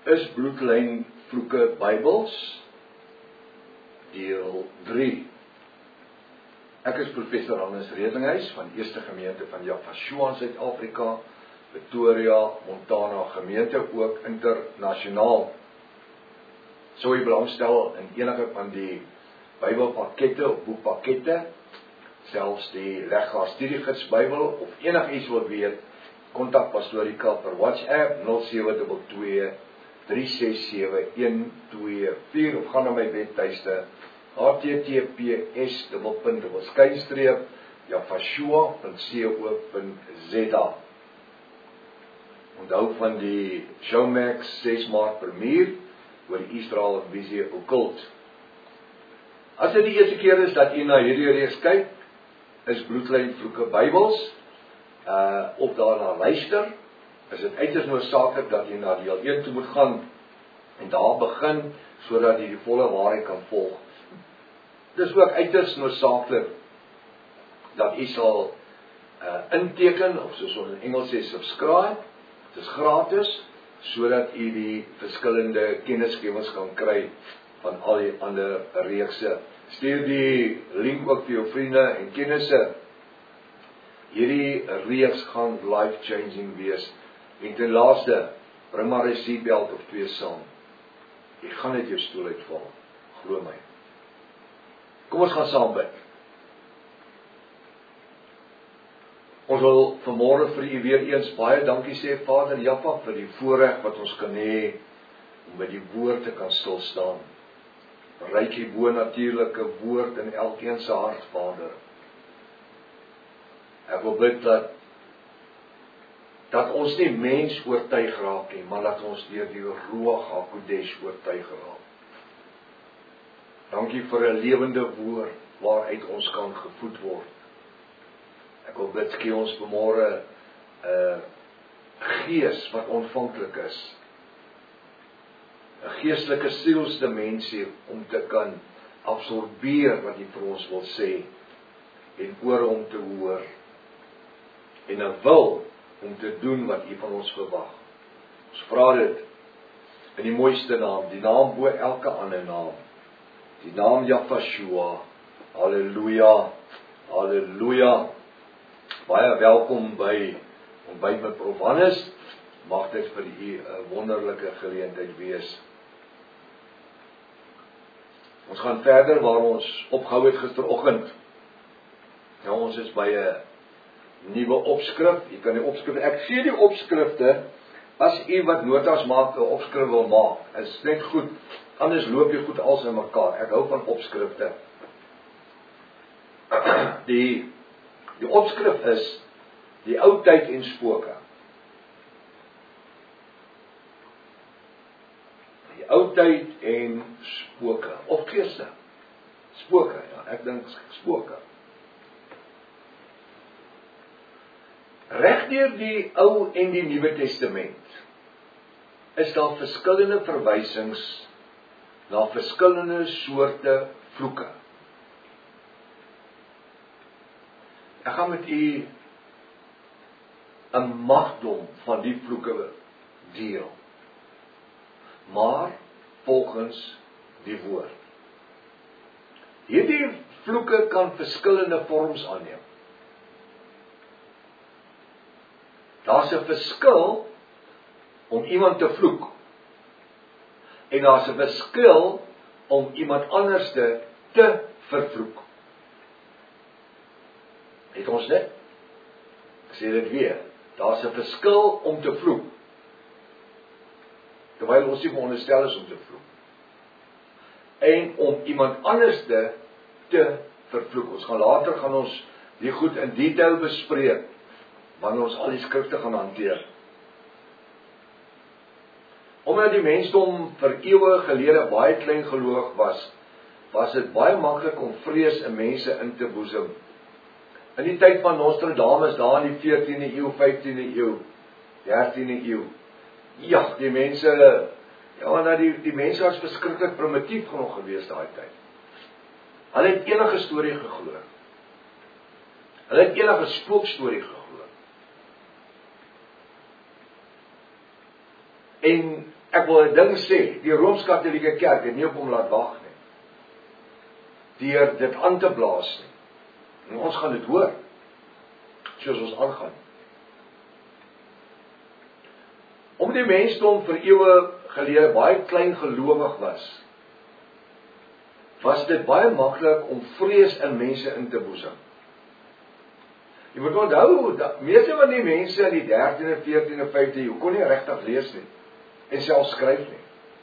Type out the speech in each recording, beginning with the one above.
Is Bloedlyn Vloeke Bybels? Deel 3. Ek is professor Hannes Redinghuis van die Eerste Gemeente van Yafashua in Suid-Afrika, Pretoria, Montana gemeente, ook internasionaal. Sou jy belangstel in enige van die Bybelpakkette of boekpakkette, selfs die Leggaar Studiegids Bybel of enigiets wil weet, kontak Pastoor Rika per WhatsApp 0722 367 124 of gaan na my webtuiste https://yafashua.co.za. Onthou van die Showmax 6 Maart premier oor die Israel Visie Occult. As dit die eerste keer is dat jy na hierdie reeks kyk, is Bloedlyn Vloeke Bybels, of daarna luister, is dit uiters noodsaaklik dat jy na deel 1 toe moet gaan en daar begin, sodat jy die volle waarheid kan volg. Dis ook uiters noodsaaklik dat jy sal inteken, of soos ons in Engels sê, subscribe, dit is gratis, sodat jy die verskillende kennisgewings kan kry van al die ander reekse. Stuur die link ook vir jou vriende en kennisse. Hierdie reeks gaan life-changing wees. En ten laaste, bring maar 'n seatbelt of 2 saam. Jy gaan net jou stoel uitval, glo my. Kom ons gaan saam bid. Ons wil vanmôre vir u weer eens baie dankie sê, Vader Jaffa, vir die voorreg wat ons kan hê om by die woord te kan stil staan. Bereik die bo-natuurlike woord in elkeen se hart, Vader. Ek wil bid dat ons nie mens oortuig raak nie, maar dat ons deur die Ruach HaKodesh oortuig raak. Dankie vir 'n lewende woord waaruit ons kan gevoed word. Ek wil bid, gee ons vanmôre 'n gees wat ontvanklik is. 'n geestelike sielsdimensie om te kan absorbeer wat jy vir ons wil sê en ore om te hoor en 'n wil om te doen wat jy van ons verwag. Ons vra dit in die mooiste naam, die naam bo elke ander naam, die naam Yafashua. Halleluja, halleluja. Baie welkom by ontbyt met Prof Hannes. Mag dit vir u 'n wonderlike geleentheid wees. Ons gaan verder waar ons opgehou het gisteroggend. Nou, ons is by 'n nuwe opskrif. Jy kan die opskrif, ek gee die opskrifte, as u wat notas maak, 'n opskrif wil maak, is net goed, anders loop jy goed als in mekaar. Ek hou van opskrifte. Die opskrif is die ou tyd en spooke. Die ou tyd en spooke, of geeste. Spooke, ja, ek dink spooke. Regdeur die Ou en die Nuwe Testament is daar verskillende verwysings na verskillende soorte vloeke. Ek gaan met u 'n magdom van die vloeke deel, maar volgens die woord. Hierdie vloeke kan verskillende vorms aanneem. Daar's 'n verskil om iemand te vloek, en daar's 'n verskil om iemand anders te vervloek. Het ons dit? Ek sê dit weer. Daar's 'n verskil om te vloek, terwyl ons nie veronderstel is om te vloek, en om iemand anders te vervloek. Ons gaan later die goed in detail bespreek, wanneer ons al die skrifte gaan hanteer. Omdat die mensdom vir eeue gelede baie klein gelowig was dit baie maklik om vrees in mense in te boesem. In die tyd van Nostradamus, daar in die 14de eeu, 15de eeu, 13de eeu, ja, die mense, die mense was verskriklik primitief genoeg gewees daai tyd. Hulle het enige storie geglo. Hulle het enige spookstorie geglo. En Ek wil 'n ding sê, die Rooms-Katolieke Kerk het nie op hom laat wag nie. Deur dit aan te blaas nie. En ons gaan dit hoor, soos ons aangaan. Om die mensdom vir eeue gelede baie klein gelowig was dit baie maklik om vrees in mense in te boesem. Jy moet onthou, meeste van die mense in die 13e, 14e, 15e eeu kon nie regtig lees nie, en self skryf nie.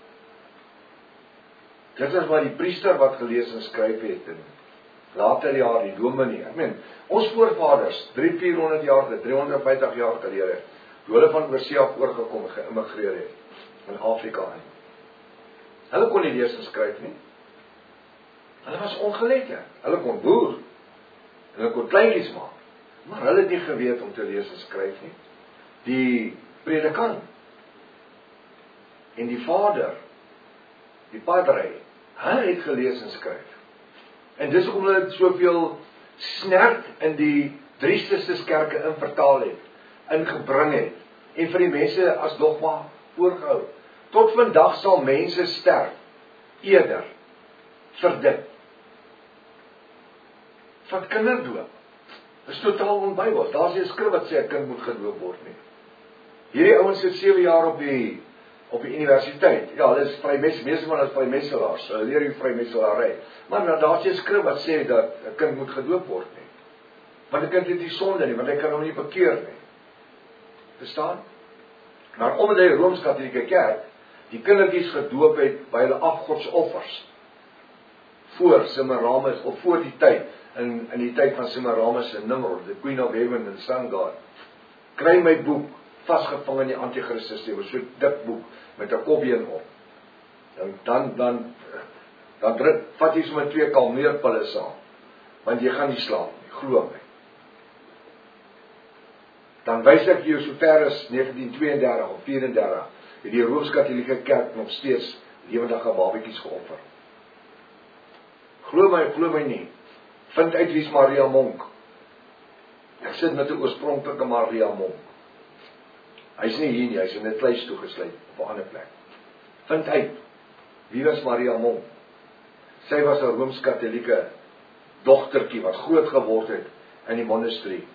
Dit was maar die priester wat gelees en skryf het, en later jaar die dominee. Ek meen, ons voorvaders, 300-400 jaar, 350 jaar gelede, toe hulle van oorsee af oorgekom, geïmmigreer het, in Afrika in. Hulle kon nie lees en skryf nie. Hulle was ongelette, hulle kon boer, en hulle kon kleintjies maak, maar hulle het nie geweet om te lees en skryf nie. Die predikant, en die vader, die padre, hulle het gelees en skryf. En dis hoekom hulle soveel snert in die driestestes kerke in vertaal het, ingebring het, en vir die mense as dogma voorgehou. Tot vandag sal mense sterf, eerder, vir dit. Van kinderdoop, is totaal onbybels. Daar is 'n skrif wat sê 'n kind moet gedoop word nie. Hierdie ouens sit 7 jaar op die universiteit. Ja, hulle is meeste van hulle is vrymesselaars, hulle leer die vrymeselarij. Maar daar is 'n skrif wat sê dat 'n kind moet gedoop word nie. Want 'n kind het nie sonde nie, want hy kan hom nie bekeer nie. Verstaan? Maar omdat die Rooms-Katolieke Kerk die kindertjies gedoop het by hulle afgodsoffers, voor Semiramis, of voor die tyd, in die tyd van Semiramis en Nimrod, the Queen of Heaven en Sun God, kry my boek, vasgevang in die Antichrist-systeem, so dik boek, met 'n kopbeen op. Dan vat jy sommer 2 kalmeerpille saam, want jy gaan nie slaap nie, glo my. Dan wys ek jou so ver as 1932 of 34, het die Rooms-Katolieke Kerk nog steeds lewendige babatjies geoffer. Glo my nie. Vind uit wie's Maria Monk. Ek sit met 'n oorspronklike Maria Monk. Hy's nie hier nie, hy's in 'n kluis toegesluit op 'n ander plek. Vind uit, wie was Maria Monk? Sy was 'n Rooms-Katolieke dogtertjie wat groot geword het in die monasterie.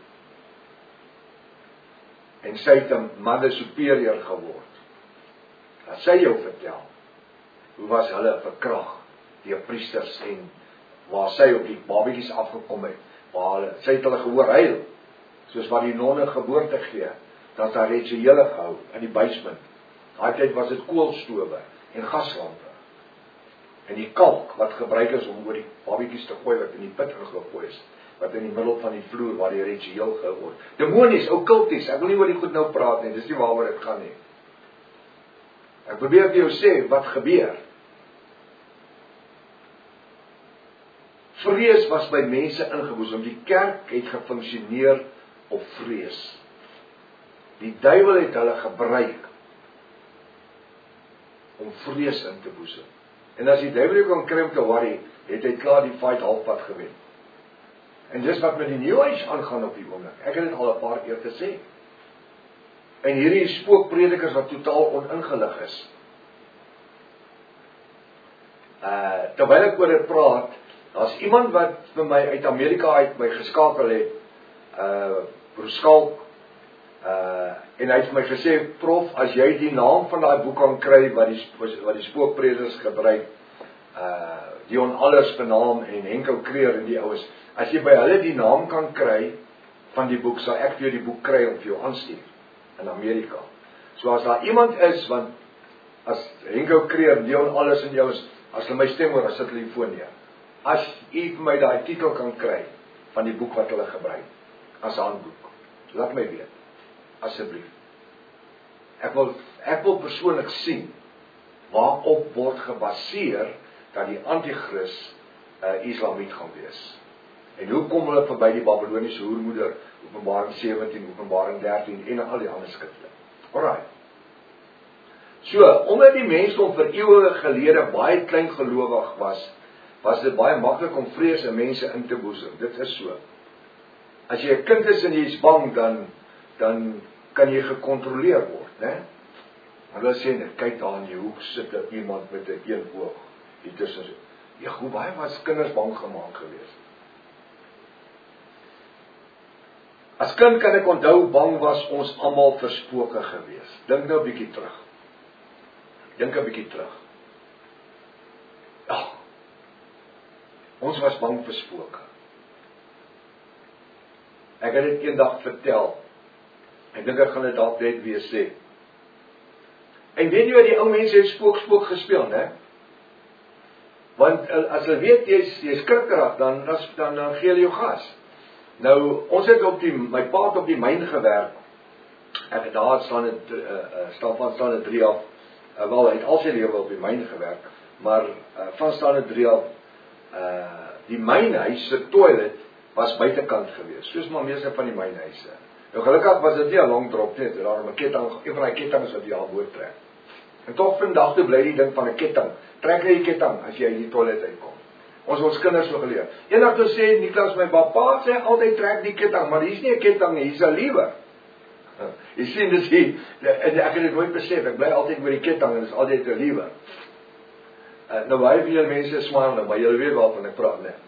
En sy het 'n mother superior geword. As sy jou vertel, hoe was hulle verkrag deur priesters en waar sy op die babatjies afgekom het, sy het hulle gehoor huil, soos wat die nonne geboorte gee, dat daar rituele gehou in die basement. Daai tyd was dit koolstowe en gaslampe. En die kalk wat gebruik is om oor die babatjies te gooi wat in die put ingegooi is, wat in die middel van die vloer waar die ritueel gehou word. Demonies, okkulties, ek wil nie oor die goed nou praat nie, dis nie waaroor dit gaan nie. Ek probeer vir jou sê wat gebeur. Vrees was by mense ingeboesem. Die kerk het gefunksioneer op vrees. Die duiwel het hulle gebruik om vrees in te boesem. En as die duiwel kon kry om te worry, het hy klaar die fight halfpad gewen. En dis wat met die New Age aangaan op die oomblik. Ek het dit al 'n paar keer gesê. En hierdie spookpredikers wat totaal oningelig is. Terwyl ek oor dit praat, daar's iemand wat vir my uit Amerika uit my geskakel het, Broer Skalk, en hy het vir my gesê, Prof, as jy die naam van daai boek kan kry wat die spookpredikers gebruik, Dion Allers benaam en Henkel Kreer en die oues, as jy by hulle die naam kan kry van die boek, sal ek vir jou die boek kry om vir jou aanstuur in Amerika. So as daar iemand is, want as Henkel Kreer, Dion Allers en jou is, as hulle my stem hoor, as sit hulle die foon neer. As u vir my daai titel kan kry van die boek wat hulle gebruik as handboek, laat my weet, asseblief. Ek wil persoonlik sien waarop word gebaseer dat die antichrist Islamiet gaan wees. En hoe kom hulle verby die Babyloniese hoermoeder, Openbaring 17, Openbaring 13 en al die ander skrifte. Alright. So, omdat die mensdom vir eeue gelede baie klein gelowig was dit baie maklik om vrees in mense in te boesem. Dit is so. As jy 'n kind is en jy is bang, dan kan jy gekontroleer word, né? Hulle sê net, kyk daar in die hoek sit iemand met 'n een oog. Hier tussen. Ja, hoe baie was kinders bang gemaak geweest. As kind kan ek onthou, bang was ons almal vir spooke geweest. Dink nou 'n bietjie terug. Ja, ons was bang vir spooke. Ek het dit eendag vertel. Ek dink ek gaan dit dalk net weer sê. En weet jy wat, die ou mense het spook gespeel, né? Want as hulle weet jy's skrikkerig, dan gee hulle jou gas. Nou, ons het my pa het op die myn gewerk. Ek het daar staan 3 af. Wel, hy het al sy lewe op die myn gewerk, maar van staan 3 af, die mynhuis se toilet was buitekant geweest, soos maar meeste van die mynhuise. Nou gelukkig was dit nie 'n long drop nie, daar 'n ketting, een van die kettinge wat jy al moet trek. En tog vandag toe bly die ding van 'n ketting. Trek jy die ketting as jy uit die toilet uitkom. Ons kinders so geleer. Eendag toe sê Niklas my pa sê altyd trek die ketting, maar hier's nie 'n ketting nie, hier's 'n liewer. Jy sien dis hier, en ek het dit nooit besef, ek bly altyd met die ketting en dis altyd 'n liewer. Nou baie van julle mense smaak nou, maar julle weet waarvan ek praat, né?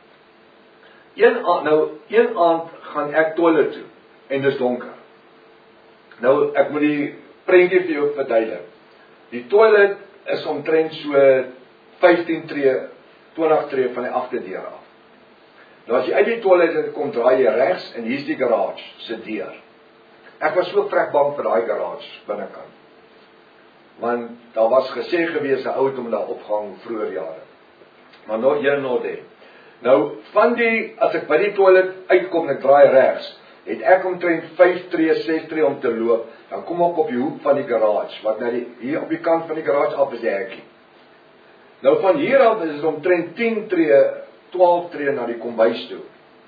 Een aand gaan ek toilet toe en dis donker. Nou ek moet die prentjie vir jou verduidelik. Die toilet is omtrent so 15 tree, 20 tree van die agterdeur af. Nou as jy uit die toilet kom, draai jy regs en hier's die garage se deur. Ek was so vrek bang vir daai garage binnekant. Want daar was gesê gewees 'n ou het hom daar opgehang vroeër jare. Maar nog hier nog dit. Nou as ek by die toilet uitkom en ek draai regs, het ek omtrent 5 tree, 6 tree om te loop, dan kom ek op die hoek van die garage, wat hier op die kant van die garage af is die hekkie. Nou van hier af is dit omtrent 10 tree, 12 tree na die kombuis toe.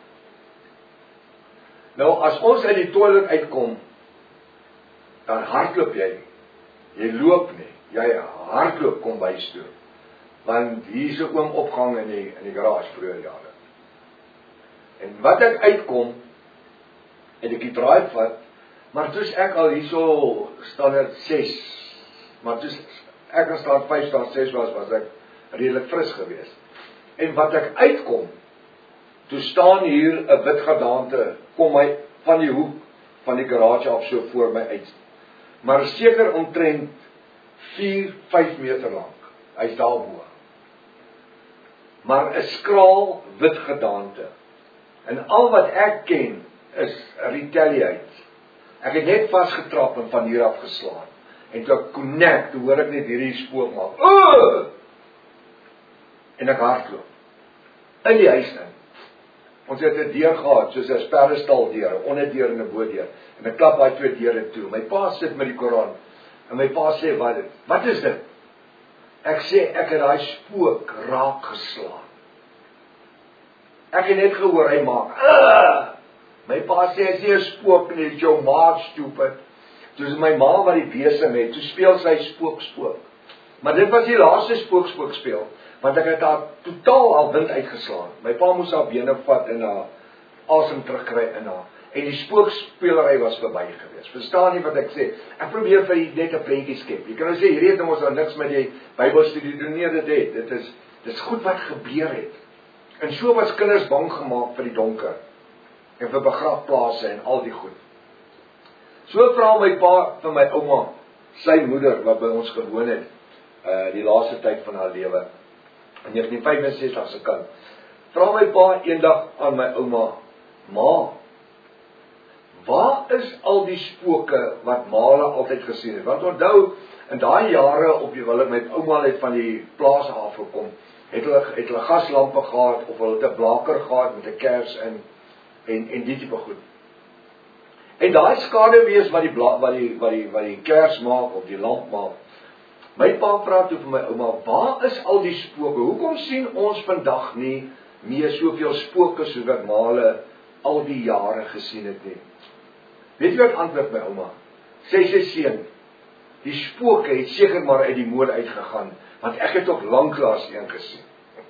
Nou as ons uit die toilet uitkom, dan hardloop jy. Jy loop nie, jy hardloop kombuis toe. Want hier is 'n oom opgang in die garage vroeër jare. En wat ek uitkom, en ek die draai vat, maar toes ek al hierso standaard 6, maar toes ek aan standaard 5, standaard 6 was ek redelik fris geweest. En wat ek uitkom, toe staan hier 'n wit gedaante, kom hy van die hoek van die garage af so voor my uit. Maar seker omtrent 4-5 meter lank. Hy's daarbo. Maar 'n skraal wit gedaante. En al wat ek ken is retaliate. Ek het net vasgetrap en van hier af geslaan. En toe ek connect, toe hoor ek net hierdie spook maak. En ek hardloop. In die huis in. Ons het 'n deur gehad, soos 'n sperrestal deur, 'n onderdeur en 'n bodeur. En ek klap daai 2 deure toe. My pa sit met die Koran. En my pa sê, wat is dit? Ek sê, ek het daai spook raak geslaan. Ek het net gehoor, hy maak. My pa sê, as jy 'n spook nie, jou maak stupid. Toe my ma wat die besem het, toe speel sy spook. Maar dit was die laaste spook speel. Want ek het daar totaal al wind uitgeslaan. My pa moes haar bene vat en haar asem terugkry in haar. En die spookspeelery was verby gewees. Verstaan nie wat ek sê? Ek probeer vir julle net 'n prentjie skep. Jy kan nou sê, hierdie het ons al niks met die Bybelstudie doen nie, dit is goed wat gebeur het. En so was kinders bang gemaak vir die donker. En vir begrafplase en al die goed. So vra my pa vir my ouma, sy moeder wat by ons gewoon het, die laaste tyd van haar lewe. In 1965 se kind. Vra my pa eendag aan my ouma, ma, waar is al die spooke wat Male altyd gesien het? Want onthou, in daai jare op die wille met ouma het van die plaas afgekom, het hulle gaslampe gehad of hulle het 'n blaker gehad met 'n kers in en die tipe goed. En daai skaduwees wat die kers maak of die lamp maak. My pa vra toe vir my ouma, waar is al die spooke? Hoekom sien ons vandag nie meer soveel spooke soos wat Male al die jare gesien het nie? Weet jy wat antwoord my ouma? Sy sê seun, die spooke het seker maar uit die mode uitgegaan, want ek het ook lanklaas een gesien.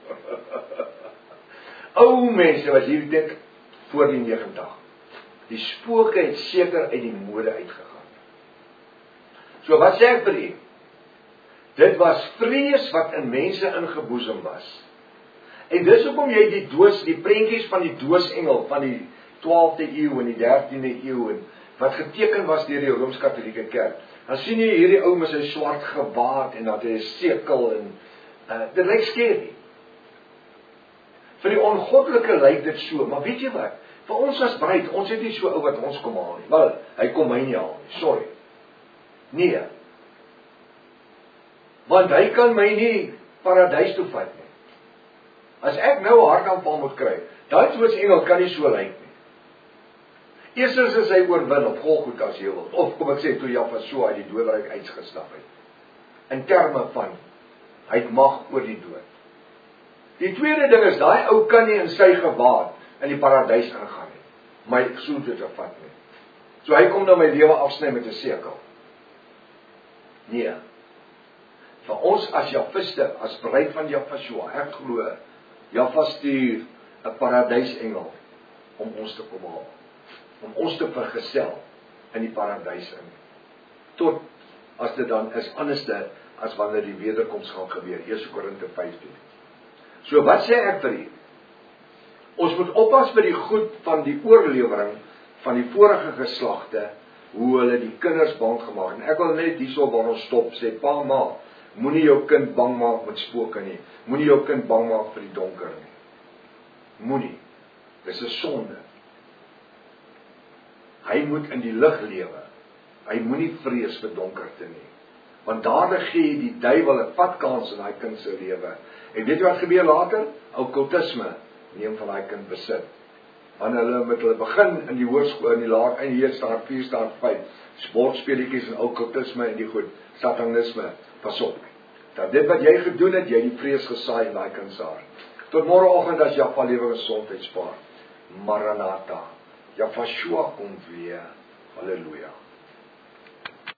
Ou mense was hier dit voor die 90. Die spooke het seker uit die mode uitgegaan. So wat sê ek vir u? Dit was vrees wat in mense ingeboesem was. En dis hoekom jy die prentjies van die doosengel van die 12de eeu en die 13de eeu en wat geteken was deur die Rooms-Katolieke Kerk. Dan sien jy hierdie ou met sy swart gewaad en dat hy 'n sekel en dit lyk skerry. Vir die ongoddelike lyk dit so, maar weet jy wat? Vir ons as bruid, ons het nie so ou wat ons kom haal nie. Wel, hy kom my nie haal nie, sorry. Nee. Want hy kan my nie paradys toe vat nie. As ek nou 'n hartaanval moet kry, daai doosengel kan nie so lyk nie. Eerstens is hy oorwin op Golgotha as jy wil, of kom ek sê, toe Jafasua uit die doodryk uitgestap het. In terme van, hy het mag oor die dood. Die tweede ding is, daai ou kan nie in sy gewaad in die paradys ingaan nie. My soel te vat nie. So hy kom nou my lewe afsny met 'n sekel. Nee. Vir ons as Jafiste, as bruid van Jafasua, ek glo, Jaffa stuur 'n paradysengel om ons te kom haal. Om ons te vergesel in die paradys in. Tot as dit dan is anderste as wanneer die wederkoms gaan gebeur. 1 Korinte 15. So wat sê ek vir u? Ons moet oppas by die goed van die oorlewering van die vorige geslagte, hoe hulle die kinders bang gemaak. En ek wil net hierso waar ons stop, sê, pa, ma, moenie jou kind bang maak met spooke nie. Moenie jou kind bang maak vir die donker nie. Moenie. Dis 'n sonde. Hy moet in die lig lewe. Hy moenie vrees vir donkerte nie. Want daarna gee jy die duiwel 'n vatkans in daai kind se lewe. En weet jy wat gebeur later? Okkultisme neem van daai kind besit. Wanneer hulle met hulle begin in die hoërskool, in die laat, in hier staan 4 staan 5, sportspeletjies en okkultisme en die goed, satanisme, pas op. Dat dit wat jy gedoen het, jy die vrees gesaai in daai kind se hart. Tot môreoggend as Jaffa lewe gesondheid spaar. Maranatha. Jafashua kom weer. Halleluja.